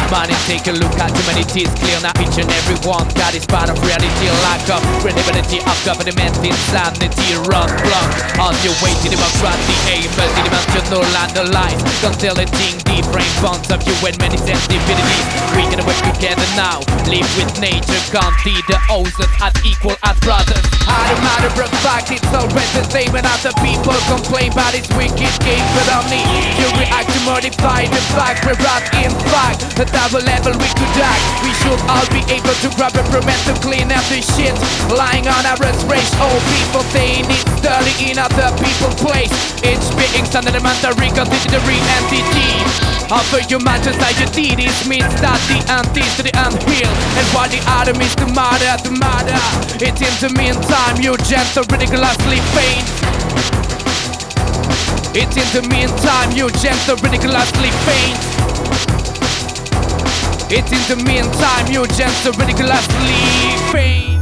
money, take a look at humanity's clear. Now each and every one that is part of reality. Lack of credibility of government, insanity, run block on your way to democracy. Aim at the dimensional and the lies, consolidating different bonds of you and many sensitivities. We can work together now, live with nature, can't see the oceans as equal as brothers. I don't matter of fact, it's always the same when other people complain about this wicked game. But only you react to modify the fact. We're at in fact the double level we could act. We should all be able to grab a permit to clean up the shit lying on our race. All people saying it's dirty in other people's place. It's being fundamentally considered entity of a human society. This means that the antis to the unhealed, and while the atom is the matter, it's in the meantime you gentle ridiculously faint. It's in the meantime you gentle ridiculously faint. It's in the meantime you gentle ridiculously faint.